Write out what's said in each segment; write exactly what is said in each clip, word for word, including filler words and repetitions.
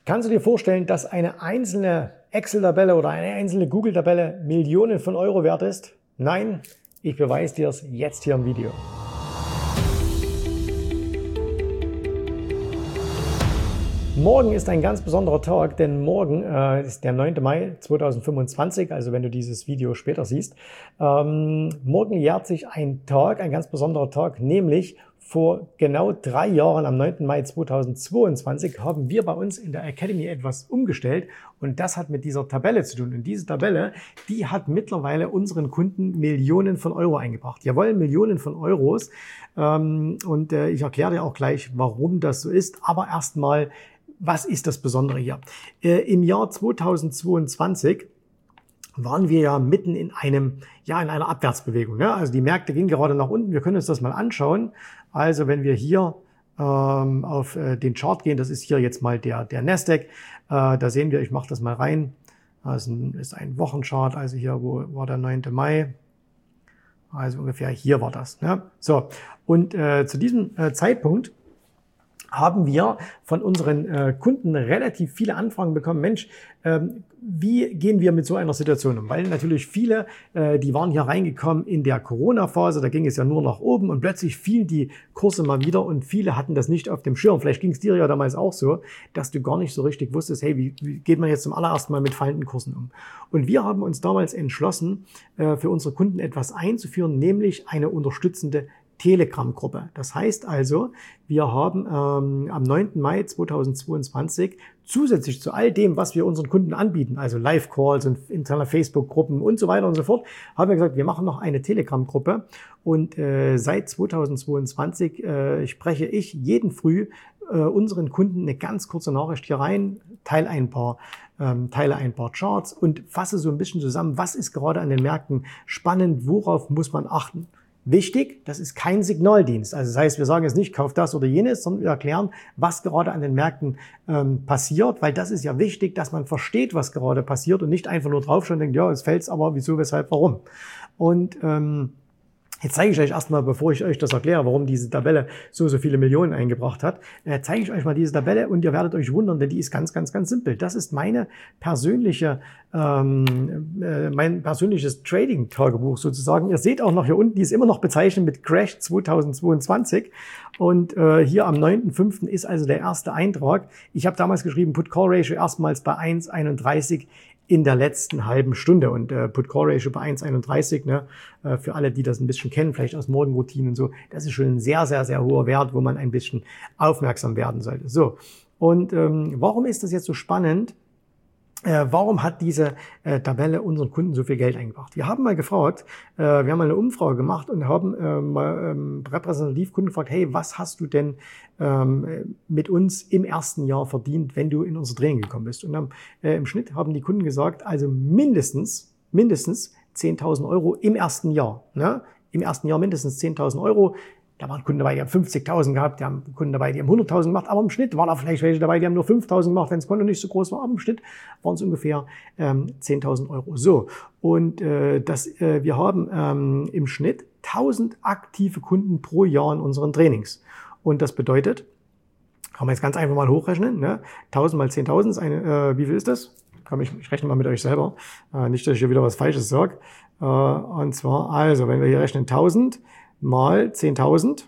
Kannst du dir vorstellen, dass eine einzelne Excel-Tabelle oder eine einzelne Google-Tabelle Millionen von Euro wert ist? Nein, ich beweise dir es jetzt hier im Video. Morgen ist ein ganz besonderer Tag, denn morgen äh, ist der neunte Mai zweitausendfünfundzwanzig, also wenn du dieses Video später siehst. Ähm, morgen jährt sich ein Tag, ein ganz besonderer Tag, nämlich vor genau drei Jahren, am neunten Mai zweitausendzweiundzwanzig, haben wir bei uns in der Academy etwas umgestellt und das hat mit dieser Tabelle zu tun. Und diese Tabelle, die hat mittlerweile unseren Kunden Millionen von Euro eingebracht. Jawohl, Millionen von Euros. Ähm, und äh, ich erkläre dir auch gleich, warum das so ist. Aber erstmal, was ist das Besondere hier? Äh, Im Jahr zweitausendzweiundzwanzig waren wir ja mitten in einem, ja, in einer Abwärtsbewegung. Ja? Also die Märkte gingen gerade nach unten. Wir können uns das mal anschauen. Also wenn wir hier ähm, auf äh, den Chart gehen, das ist hier jetzt mal der, der Nasdaq. Äh, da sehen wir, ich mache das mal rein. Das ist ein, ist ein Wochenchart. Also hier, wo war der neunte Mai? Also ungefähr hier war das. Ne? So, und äh, zu diesem äh, Zeitpunkt haben wir von unseren äh, Kunden relativ viele Anfragen bekommen. Mensch, ähm, wie gehen wir mit so einer Situation um? Weil natürlich viele, äh, die waren hier reingekommen in der Corona-Phase, da ging es ja nur nach oben und plötzlich fielen die Kurse mal wieder und viele hatten das nicht auf dem Schirm. Vielleicht ging es dir ja damals auch so, dass du gar nicht so richtig wusstest, hey, wie, wie geht man jetzt zum allerersten Mal mit fallenden Kursen um? Und wir haben uns damals entschlossen, äh, für unsere Kunden etwas einzuführen, nämlich eine unterstützende Telegram-Gruppe. Das heißt also, wir haben ähm, am neunten Mai zweitausendzweiundzwanzig zusätzlich zu all dem, was wir unseren Kunden anbieten, also Live-Calls und interne Facebook-Gruppen und so weiter und so fort, haben wir gesagt, wir machen noch eine Telegram-Gruppe und äh, seit zweitausendzweiundzwanzig äh, spreche ich jeden Früh äh, unseren Kunden eine ganz kurze Nachricht hier rein, teile ein paar ähm, teile ein paar Charts und fasse so ein bisschen zusammen, was ist gerade an den Märkten spannend, worauf muss man achten. Wichtig, das ist kein Signaldienst. Also das heißt, wir sagen jetzt nicht, kauf das oder jenes, sondern wir erklären, was gerade an den Märkten ähm, passiert, weil das ist ja wichtig, dass man versteht, was gerade passiert und nicht einfach nur draufschauen und denkt, ja, es fällt's, aber wieso, weshalb, warum. Und ähm, jetzt zeige ich euch erstmal, bevor ich euch das erkläre, warum diese Tabelle so, so viele Millionen eingebracht hat, äh, zeige ich euch mal diese Tabelle und ihr werdet euch wundern, denn die ist ganz, ganz, ganz simpel. Das ist meine persönliche, ähm, äh, mein persönliches Trading-Tagebuch sozusagen. Ihr seht auch noch hier unten, die ist immer noch bezeichnet mit Crash zweitausendzweiundzwanzig und äh, hier am neunten fünften ist also der erste Eintrag. Ich habe damals geschrieben, Put-Call-Ratio erstmals bei eins Komma einunddreißig in der letzten halben Stunde und äh, Put-Call-Ratio bei eins Komma einunddreißig, ne, äh, für alle, die das ein bisschen kennen, vielleicht aus Morgenroutinen und so, das ist schon ein sehr, sehr, sehr hoher Wert, wo man ein bisschen aufmerksam werden sollte. So, und ähm, warum ist das jetzt so spannend? Äh, warum hat diese äh, Tabelle unseren Kunden so viel Geld eingebracht? Wir haben mal gefragt, äh, wir haben mal eine Umfrage gemacht und haben äh, mal ähm, repräsentativ Kunden gefragt, hey, was hast du denn ähm, mit uns im ersten Jahr verdient, wenn du in unser Training gekommen bist? Und dann, äh, im Schnitt haben die Kunden gesagt, also mindestens, mindestens zehntausend Euro im ersten Jahr. Ne? Im ersten Jahr mindestens zehntausend Euro. Da waren Kunden dabei, die haben fünfzigtausend gehabt, da haben Kunden dabei, die haben hunderttausend gemacht, aber im Schnitt waren da vielleicht welche dabei, die haben nur fünftausend gemacht, wenn das Konto nicht so groß war, aber im Schnitt waren es ungefähr ähm, zehntausend Euro. So, und äh, das, äh, wir haben ähm, im Schnitt tausend aktive Kunden pro Jahr in unseren Trainings. Und das bedeutet, kann man jetzt ganz einfach mal hochrechnen, ne? tausend mal zehntausend, eine, äh, wie viel ist das? Kann ich, ich rechne mal mit euch selber, äh, nicht, dass ich hier wieder was Falsches sage. Äh, und zwar, also, wenn wir hier rechnen, tausend mal zehntausend.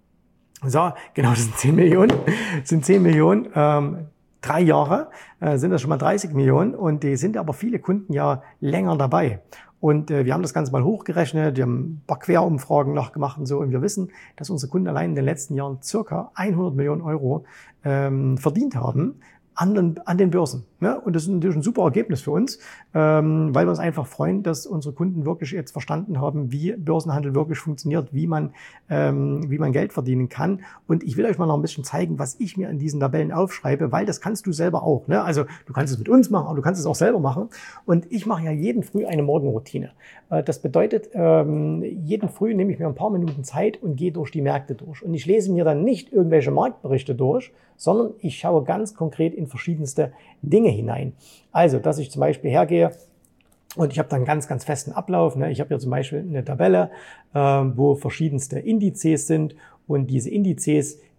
So, genau, das sind zehn Millionen. Das sind zehn Millionen. Ähm, drei Jahre äh, sind das schon mal dreißig Millionen. Und die sind aber viele Kunden ja länger dabei. Und äh, wir haben das Ganze mal hochgerechnet. Wir haben ein paar Querumfragen noch gemacht und so. Und wir wissen, dass unsere Kunden allein in den letzten Jahren circa hundert Millionen Euro ähm, verdient haben an den, an den Börsen. Ne? Und das ist natürlich ein super Ergebnis für uns, ähm, weil wir uns einfach freuen, dass unsere Kunden wirklich jetzt verstanden haben, wie Börsenhandel wirklich funktioniert, wie man, ähm, wie man Geld verdienen kann. Und ich will euch mal noch ein bisschen zeigen, was ich mir in diesen Tabellen aufschreibe, weil das kannst du selber auch. Ne? Also du kannst es mit uns machen, aber du kannst es auch selber machen. Und ich mache ja jeden Früh eine Morgenroutine. Äh, das bedeutet, ähm, jeden Früh nehme ich mir ein paar Minuten Zeit und gehe durch die Märkte durch. Und ich lese mir dann nicht irgendwelche Marktberichte durch, sondern ich schaue ganz konkret in verschiedenste Dinge hinein. Also, dass ich zum Beispiel hergehe und ich habe dann einen ganz, ganz festen Ablauf. Ne? Ich habe hier zum Beispiel eine Tabelle, äh, wo verschiedenste Indizes sind und diese Indizes,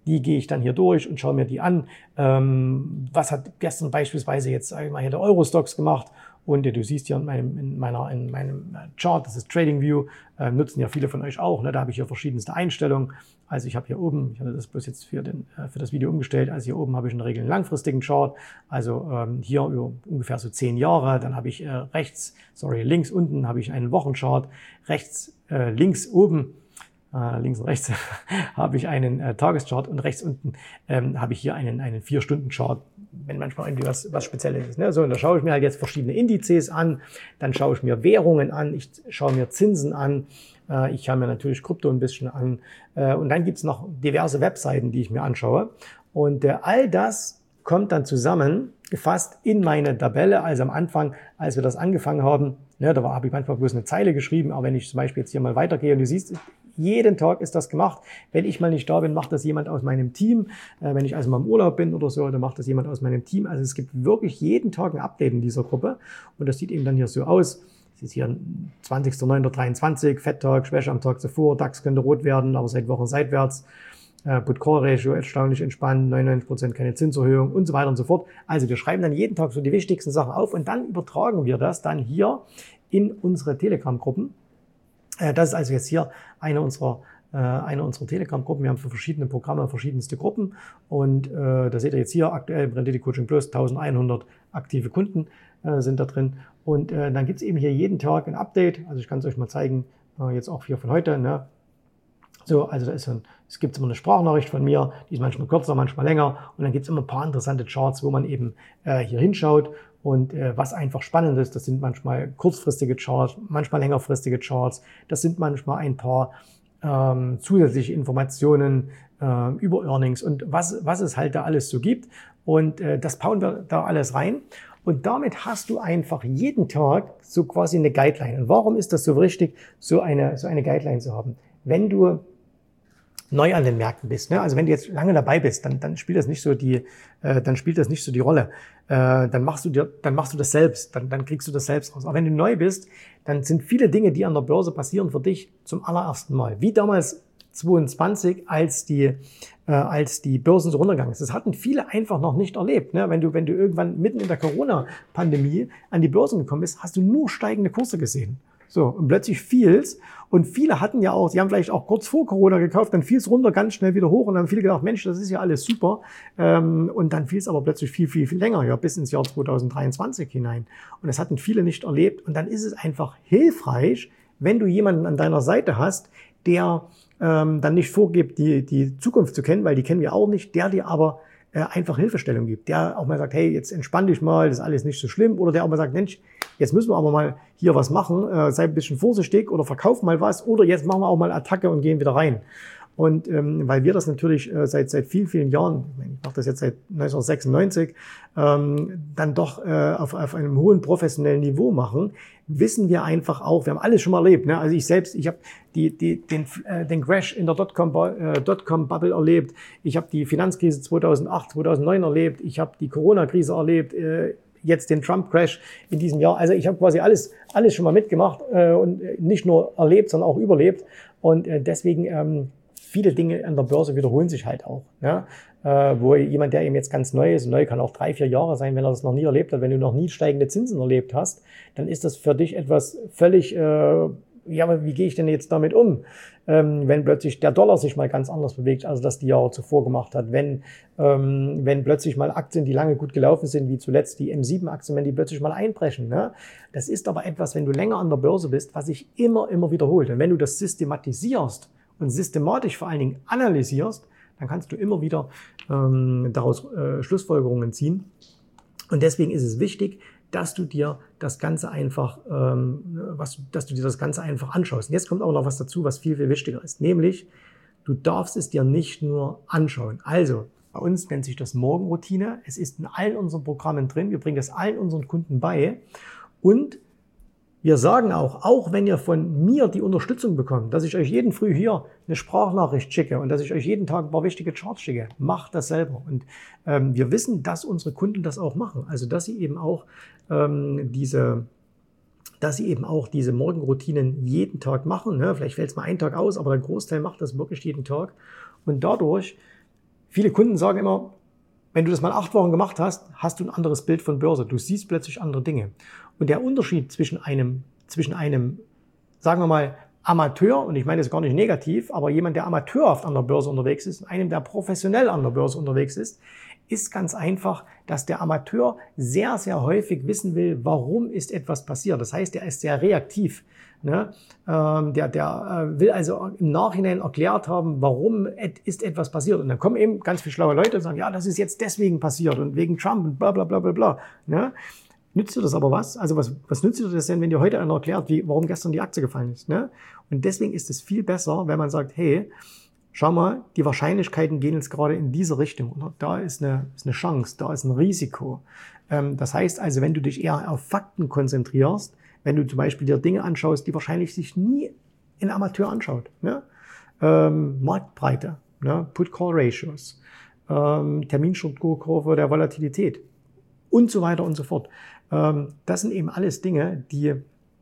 die gehe ich dann hier durch und schaue mir die an. Ähm, was hat gestern beispielsweise jetzt, sag ich mal, hier der Eurostoxx gemacht? Und du siehst hier in meinem, in meiner, in meinem Chart, das ist TradingView, äh, nutzen ja viele von euch auch. Ne? Da habe ich hier verschiedenste Einstellungen. Also ich habe hier oben, ich hatte das bloß jetzt für, den, äh, für das Video umgestellt, also hier oben habe ich in der Regel einen langfristigen Chart, also ähm, hier über ungefähr so zehn Jahre. Dann habe ich äh, rechts, sorry, links unten habe ich einen Wochenchart, rechts, äh, links oben, äh, links und rechts habe ich einen äh, Tageschart und rechts unten ähm, habe ich hier einen, einen vier Stunden Chart, wenn manchmal irgendwie was, was Spezielles ist. Ne? So, und da schaue ich mir halt jetzt verschiedene Indizes an, dann schaue ich mir Währungen an, ich schaue mir Zinsen an, äh, ich schaue mir natürlich Krypto ein bisschen an äh, und dann gibt's noch diverse Webseiten, die ich mir anschaue. Und äh, all das kommt dann zusammengefasst in meine Tabelle. Also am Anfang, als wir das angefangen haben, ne, da habe ich manchmal bloß eine Zeile geschrieben, aber wenn ich zum Beispiel jetzt hier mal weitergehe und du siehst, jeden Tag ist das gemacht. Wenn ich mal nicht da bin, macht das jemand aus meinem Team. Äh, wenn ich also mal im Urlaub bin oder so, dann macht das jemand aus meinem Team. Also es gibt wirklich jeden Tag ein Update in dieser Gruppe. Und das sieht eben dann hier so aus. Es ist hier zwanzigster neunter dreiundzwanzig, Fed-Tag, Schwäche am Tag zuvor, DAX könnte rot werden, aber seit Wochen seitwärts. Äh, Put-Call-Ratio erstaunlich entspannt, neunundneunzig Prozent keine Zinserhöhung und so weiter und so fort. Also wir schreiben dann jeden Tag so die wichtigsten Sachen auf und dann übertragen wir das dann hier in unsere Telegram-Gruppen. Das ist also jetzt hier eine unserer, äh, eine unserer Telegram-Gruppen. Wir haben für verschiedene Programme verschiedenste Gruppen. Und äh, da seht ihr jetzt hier aktuell im Rendite Coaching Plus eintausendeinhundert aktive Kunden äh, sind da drin. Und äh, dann gibt's eben hier jeden Tag ein Update. Also ich kann es euch mal zeigen, äh, jetzt auch hier von heute. Ne? So, also da ist ein, es gibt immer eine Sprachnachricht von mir, die ist manchmal kürzer, manchmal länger. Und dann gibt's immer ein paar interessante Charts, wo man eben äh, hier hinschaut. Und äh, was einfach spannend ist, das sind manchmal kurzfristige Charts, manchmal längerfristige Charts. Das sind manchmal ein paar ähm, zusätzliche Informationen äh, über Earnings und was, was es halt da alles so gibt. Und äh, das bauen wir da alles rein. Und damit hast du einfach jeden Tag so quasi eine Guideline. Und warum ist das so wichtig, so eine, so eine Guideline zu haben? Wenn du neu an den Märkten bist, ne? Also wenn du jetzt lange dabei bist, dann, dann spielt das nicht so die, äh, dann spielt das nicht so die Rolle. Äh, dann machst du dir, dann machst du das selbst, dann, dann kriegst du das selbst raus. Aber wenn du neu bist, dann sind viele Dinge, die an der Börse passieren, für dich zum allerersten Mal. Wie damals zweiundzwanzig, als die, äh, als die Börsen so runtergegangen ist. Das hatten viele einfach noch nicht erlebt. Ne? Wenn du, wenn du irgendwann mitten in der Corona-Pandemie an die Börsen gekommen bist, hast du nur steigende Kurse gesehen. So, und plötzlich fiel's. Und viele hatten ja auch, sie haben vielleicht auch kurz vor Corona gekauft, dann fiel's runter, ganz schnell wieder hoch und dann haben viele gedacht, Mensch, das ist ja alles super. Ähm, und dann fiel's aber plötzlich viel, viel, viel länger, ja, bis ins Jahr zweitausenddreiundzwanzig hinein. Und das hatten viele nicht erlebt. Und dann ist es einfach hilfreich, wenn du jemanden an deiner Seite hast, der ähm, dann nicht vorgibt, die, die Zukunft zu kennen, weil die kennen wir auch nicht, der dir aber äh, einfach Hilfestellung gibt, der auch mal sagt, hey, jetzt entspann dich mal, das ist alles nicht so schlimm, oder der auch mal sagt, Mensch, jetzt müssen wir aber mal hier was machen, äh, sei ein bisschen vorsichtig oder verkauf mal was, oder jetzt machen wir auch mal Attacke und gehen wieder rein. Und ähm, weil wir das natürlich äh, seit seit vielen, vielen Jahren, ich mache das jetzt seit neunzehnhundertsechsundneunzig, ähm, dann doch äh, auf, auf einem hohen professionellen Niveau machen, wissen wir einfach auch, wir haben alles schon mal erlebt. Ne? Also ich selbst, ich habe die, die, den, äh, den Crash in der Dotcom-Bubble erlebt, ich habe die Finanzkrise zweitausendacht, zweitausendneun erlebt, ich habe die Corona-Krise erlebt, äh, jetzt den Trump-Crash in diesem Jahr. Also ich habe quasi alles alles schon mal mitgemacht äh, und nicht nur erlebt, sondern auch überlebt. Und äh, deswegen ähm, viele Dinge an der Börse wiederholen sich halt auch. Ne? Äh, wo jemand, der eben jetzt ganz neu ist, neu kann auch drei, vier Jahre sein, wenn er das noch nie erlebt hat, wenn du noch nie steigende Zinsen erlebt hast, dann ist das für dich etwas völlig, äh, ja, aber wie gehe ich denn jetzt damit um? Ähm, wenn plötzlich der Dollar sich mal ganz anders bewegt, als das die Jahre zuvor gemacht hat, wenn ähm, wenn plötzlich mal Aktien, die lange gut gelaufen sind, wie zuletzt die M sieben Aktien, wenn die plötzlich mal einbrechen. Ne? Das ist aber etwas, wenn du länger an der Börse bist, was sich immer, immer wiederholt. Und wenn du das systematisierst und systematisch vor allen Dingen analysierst, dann kannst du immer wieder ähm, daraus äh, Schlussfolgerungen ziehen. Und deswegen ist es wichtig, dass du dir das Ganze einfach, ähm, was, dass du dir das Ganze einfach anschaust. Und jetzt kommt aber noch was dazu, was viel, viel wichtiger ist. Nämlich, du darfst es dir nicht nur anschauen. Also, bei uns nennt sich das Morgenroutine. Es ist in allen unseren Programmen drin. Wir bringen das allen unseren Kunden bei. Und wir sagen auch, auch wenn ihr von mir die Unterstützung bekommt, dass ich euch jeden Früh hier eine Sprachnachricht schicke und dass ich euch jeden Tag ein paar wichtige Charts schicke, macht das selber. Und ähm, wir wissen, dass unsere Kunden das auch machen. Also, dass sie eben auch ähm, diese, dass sie eben auch diese Morgenroutinen jeden Tag machen. Ne? Vielleicht fällt es mal einen Tag aus, aber der Großteil macht das wirklich jeden Tag. Und dadurch Viele Kunden sagen immer, wenn du das mal acht Wochen gemacht hast, hast du ein anderes Bild von Börse. Du siehst plötzlich andere Dinge. Und der Unterschied zwischen einem, zwischen einem, sagen wir mal, Amateur, und ich meine das gar nicht negativ, aber jemand, der amateurhaft an der Börse unterwegs ist, und einem, der professionell an der Börse unterwegs ist, ist ganz einfach, dass der Amateur sehr, sehr häufig wissen will, warum ist etwas passiert. Das heißt, er ist sehr reaktiv. Ne? Ähm, der der äh, will also im Nachhinein erklärt haben, warum et, ist etwas passiert. Und dann kommen eben ganz viele schlaue Leute und sagen, ja, das ist jetzt deswegen passiert und wegen Trump und bla bla bla bla bla. Ne? Nützt dir das aber was? Also was, was nützt dir das denn, wenn dir heute einer erklärt, wie, warum gestern die Aktie gefallen ist? Ne? Und deswegen ist es viel besser, wenn man sagt, hey, schau mal, die Wahrscheinlichkeiten gehen jetzt gerade in diese Richtung. Und da ist eine, ist eine Chance, da ist ein Risiko. Ähm, das heißt also, wenn du dich eher auf Fakten konzentrierst, wenn du zum Beispiel dir Dinge anschaust, die wahrscheinlich sich nie ein Amateur anschaut. Ne? Ähm, Marktbreite, ne? Put-Call-Ratios, ähm, Terminstrukturkurve der Volatilität und so weiter und so fort. Ähm, das sind eben alles Dinge, die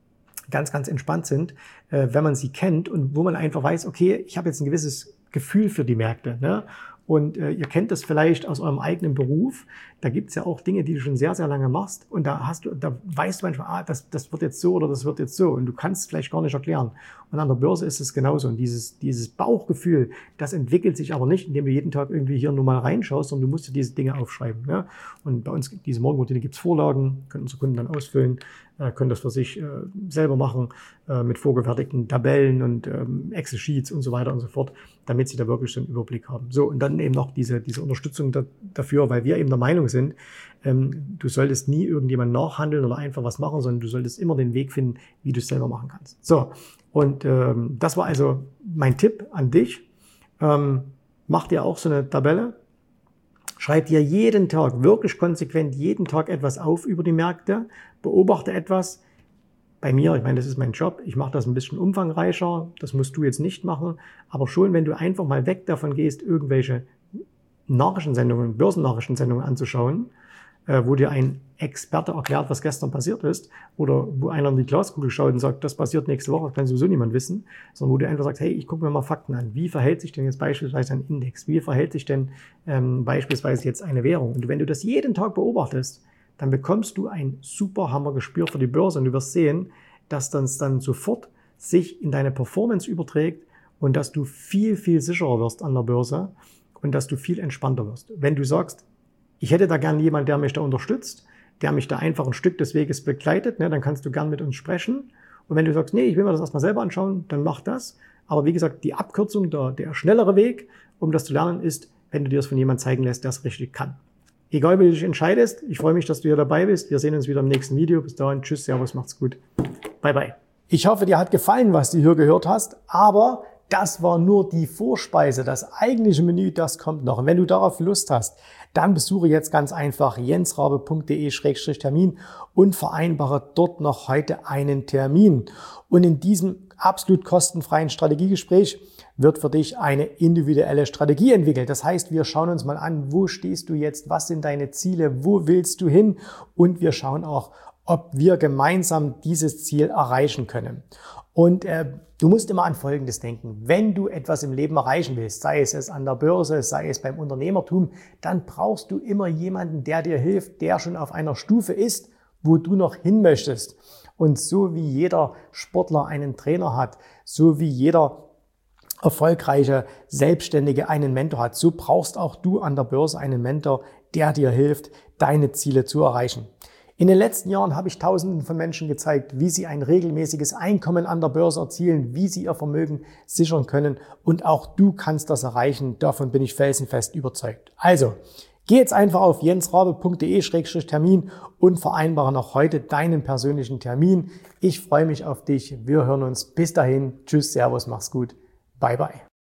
ganz, ganz entspannt sind, äh, wenn man sie kennt und wo man einfach weiß, okay, ich habe jetzt ein gewisses Gefühl für die Märkte. Ne? Und äh, ihr kennt das vielleicht aus eurem eigenen Beruf. Da gibt's ja auch Dinge, die du schon sehr, sehr lange machst. Und da hast du, da weißt du manchmal, ah, das, das wird jetzt so oder das wird jetzt so. Und du kannst es vielleicht gar nicht erklären. Und an der Börse ist es genauso. Und dieses, dieses Bauchgefühl, das entwickelt sich aber nicht, indem du jeden Tag irgendwie hier nur mal reinschaust, sondern du musst dir diese Dinge aufschreiben. Ne? Und bei uns, diese Morgenroutine gibt's Vorlagen, können unsere Kunden dann ausfüllen, äh, können das für sich äh, selber machen, äh, mit vorgefertigten Tabellen und ähm, Excel-Sheets und so weiter und so fort, damit sie da wirklich so einen Überblick haben. So, und dann eben noch diese, diese Unterstützung da, dafür, weil wir eben der Meinung sind, ähm, du solltest nie irgendjemand nachhandeln oder einfach was machen, sondern du solltest immer den Weg finden, wie du es selber machen kannst. So, und ähm, das war also mein Tipp an dich. Ähm, mach dir auch so eine Tabelle. Schreib dir jeden Tag, wirklich konsequent, jeden Tag etwas auf über die Märkte. Beobachte etwas. Bei mir, ich meine, das ist mein Job, ich mache das ein bisschen umfangreicher, das musst du jetzt nicht machen, aber schon, wenn du einfach mal weg davon gehst, irgendwelche Nachrichtensendungen, Börsennachrichtensendungen anzuschauen, äh, wo dir ein Experte erklärt, was gestern passiert ist, oder wo einer in die Glaskugel schaut und sagt, das passiert nächste Woche, das kann sowieso niemand wissen, sondern wo du einfach sagst, hey, ich gucke mir mal Fakten an. Wie verhält sich denn jetzt beispielsweise ein Index? Wie verhält sich denn ähm, beispielsweise jetzt eine Währung? Und wenn du das jeden Tag beobachtest, dann bekommst du ein super Hammergespür für die Börse und du wirst sehen, dass das dann sofort sich in deine Performance überträgt und dass du viel, viel sicherer wirst an der Börse und dass du viel entspannter wirst. Wenn du sagst, ich hätte da gern jemanden, der mich da unterstützt, der mich da einfach ein Stück des Weges begleitet, ne, dann kannst du gern mit uns sprechen. Und wenn du sagst, nee, ich will mir das erstmal selber anschauen, dann mach das. Aber wie gesagt, die Abkürzung, der, der schnellere Weg, um das zu lernen, ist, wenn du dir das von jemandem zeigen lässt, der es richtig kann. Egal, wie du dich entscheidest, ich freue mich, dass du hier dabei bist. Wir sehen uns wieder im nächsten Video. Bis dahin, tschüss, servus, macht's gut. Bye, bye. Ich hoffe, dir hat gefallen, was du hier gehört hast, aber das war nur die Vorspeise. Das eigentliche Menü, das kommt noch. Und wenn du darauf Lust hast, dann besuche jetzt ganz einfach jensrabe punkt de Schrägstrich Termin und vereinbare dort noch heute einen Termin. Und in diesem absolut kostenfreien Strategiegespräch wird für dich eine individuelle Strategie entwickelt. Das heißt, wir schauen uns mal an, wo stehst du jetzt, was sind deine Ziele, wo willst du hin, und wir schauen auch, ob wir gemeinsam dieses Ziel erreichen können. Und äh, du musst immer an Folgendes denken: Wenn du etwas im Leben erreichen willst, sei es es an der Börse, sei es beim Unternehmertum, dann brauchst du immer jemanden, der dir hilft, der schon auf einer Stufe ist, wo du noch hin möchtest. Und so wie jeder Sportler einen Trainer hat, so wie jeder erfolgreiche Selbstständige einen Mentor hat, so brauchst auch du an der Börse einen Mentor, der dir hilft, deine Ziele zu erreichen. In den letzten Jahren habe ich Tausenden von Menschen gezeigt, wie sie ein regelmäßiges Einkommen an der Börse erzielen, wie sie ihr Vermögen sichern können, und auch du kannst das erreichen. Davon bin ich felsenfest überzeugt. Also, geh jetzt einfach auf jensrabe punkt de Schrägstrich Termin und vereinbare noch heute deinen persönlichen Termin. Ich freue mich auf dich. Wir hören uns. Bis dahin. Tschüss, servus, mach's gut. Bye, bye.